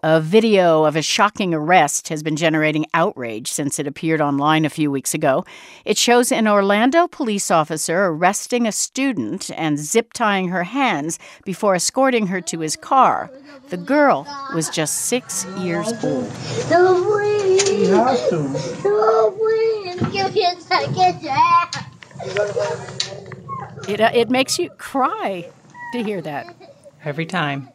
A video of a shocking arrest has been generating outrage since it appeared online a few weeks ago. It shows an Orlando police officer arresting a student and zip-tying her hands before escorting her to his car. The girl was just 6 years old. No, please. You have to. No, please. Give me a second. It makes you cry to hear that. Every time.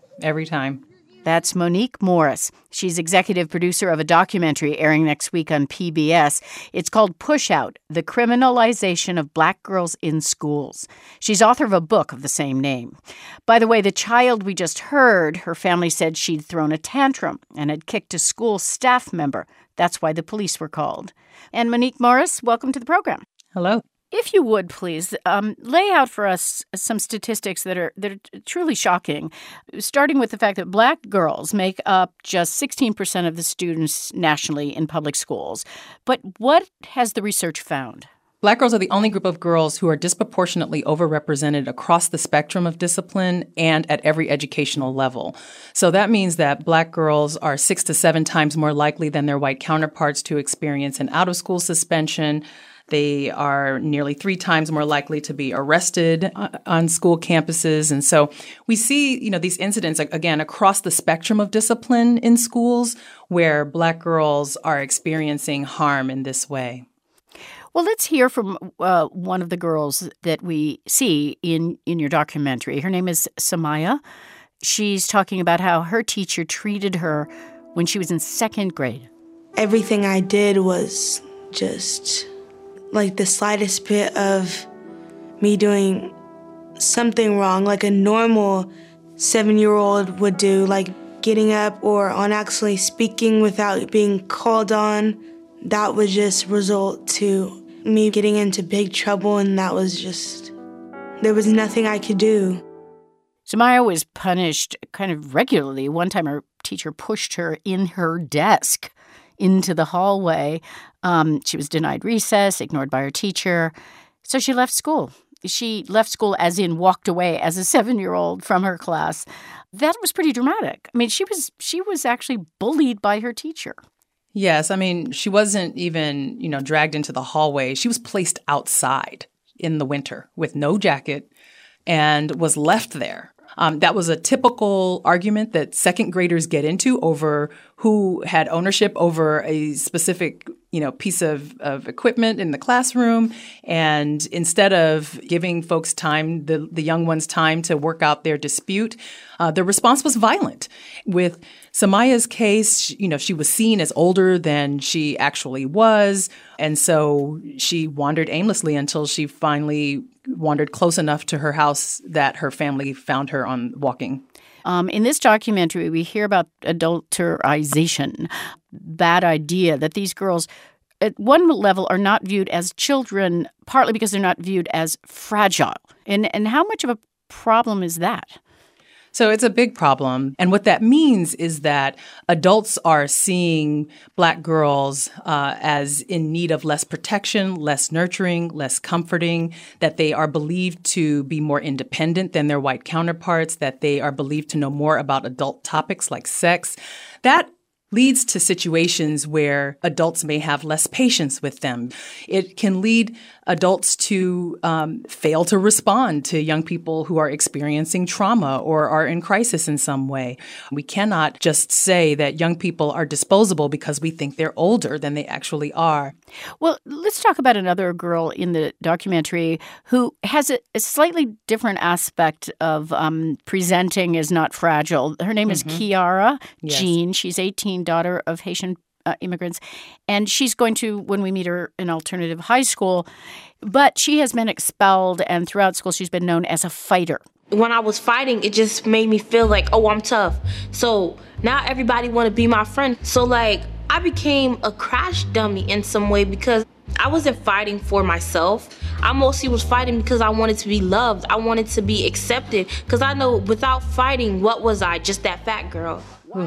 That's Monique Morris. She's executive producer of a documentary airing next week on PBS. It's called Push Out: The Criminalization of Black Girls in Schools. She's author of a book of the same name. By the way, the child we just heard, her family said she'd thrown a tantrum and had kicked a school staff member. That's why the police were called. And Monique Morris, welcome to the program. Hello. If you would, please, lay out for us some statistics that are truly shocking, starting with the fact that Black girls make up just 16% of the students nationally in public schools. But what has the research found? Black girls are the only group of girls who are disproportionately overrepresented across the spectrum of discipline and at every educational level. So that means that Black girls are 6 to 7 times more likely than their white counterparts to experience an out-of-school suspension. They are nearly 3 times more likely to be arrested on school campuses. And so we see, these incidents, again, across the spectrum of discipline in schools where Black girls are experiencing harm in this way. Well, let's hear from one of the girls that we see in your documentary. Her name is Samaya. She's talking about how her teacher treated her when she was in 2nd grade. Everything I did was just like the slightest bit of me doing something wrong, like a normal 7-year-old would do, like getting up or on accidentally speaking without being called on. That would just result to me getting into big trouble, and that was just, there was nothing I could do. Samaya was punished kind of regularly. One time her teacher pushed her in her desk into the hallway. She was denied recess, ignored by her teacher. So she left school. She left school as in walked away as a 7-year-old from her class. That was pretty dramatic. I mean, she was actually bullied by her teacher. Yes. I mean, she wasn't even, dragged into the hallway. She was placed outside in the winter with no jacket and was left there. That was a typical argument that 2nd graders get into over who had ownership over a specific, piece of equipment in the classroom. And instead of giving folks time, the young ones time to work out their dispute, the response was violent. With Samaya's case, she was seen as older than she actually was. And so she wandered aimlessly until she finally wandered close enough to her house that her family found her on walking. In this documentary, we hear about adulterization, bad idea that these girls at one level are not viewed as children, partly because they're not viewed as fragile. And how much of a problem is that? So it's a big problem. And what that means is that adults are seeing Black girls as in need of less protection, less nurturing, less comforting, that they are believed to be more independent than their white counterparts, that they are believed to know more about adult topics like sex. That leads to situations where adults may have less patience with them. It can lead adults to fail to respond to young people who are experiencing trauma or are in crisis in some way. We cannot just say that young people are disposable because we think they're older than they actually are. Well, let's talk about another girl in the documentary who has a slightly different aspect of presenting as not fragile. Her name is Kiara Jean. She's 18, daughter of Haitian immigrants. And she's going to, when we meet her in alternative high school, but she has been expelled, and throughout school she's been known as a fighter. When I was fighting, it just made me feel like, oh, I'm tough. So now everybody want to be my friend. So like I became a crash dummy in some way because I wasn't fighting for myself. I mostly was fighting because I wanted to be loved. I wanted to be accepted because I know without fighting, what was I? Just that fat girl.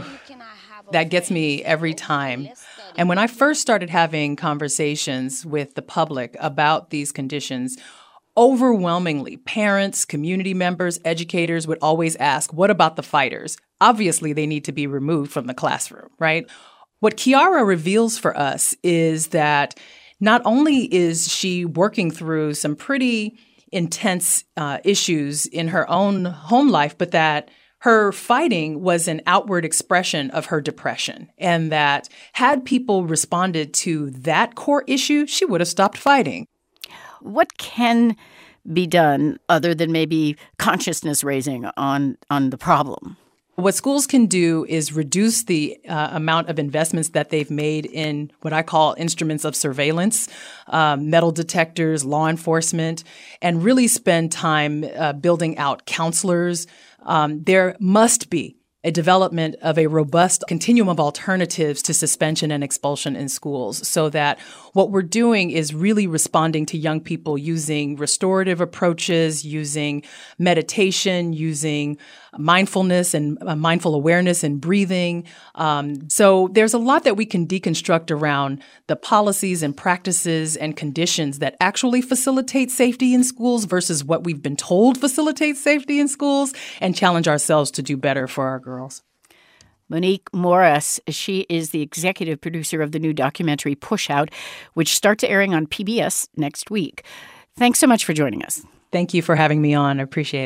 That gets me every time. And when I first started having conversations with the public about these conditions, overwhelmingly, parents, community members, educators would always ask, what about the fighters? obviously they need to be removed from the classroom, right? What Kiara reveals for us is that not only is she working through some pretty intense issues in her own home life, but that her fighting was an outward expression of her depression, and that had people responded to that core issue, she would have stopped fighting. What can be done other than maybe consciousness raising on the problem? What schools can do is reduce the amount of investments that they've made in what I call instruments of surveillance, metal detectors, law enforcement, and really spend time building out counselors. There must be a development of a robust continuum of alternatives to suspension and expulsion in schools, so that what we're doing is really responding to young people using restorative approaches, using meditation, using mindfulness and mindful awareness and breathing. So there's a lot that we can deconstruct around the policies and practices and conditions that actually facilitate safety in schools versus what we've been told facilitates safety in schools, and challenge ourselves to do better for our girls. Monique Morris, she is the executive producer of the new documentary Push Out, which starts airing on PBS next week. Thanks so much for joining us. Thank you for having me on. I appreciate it.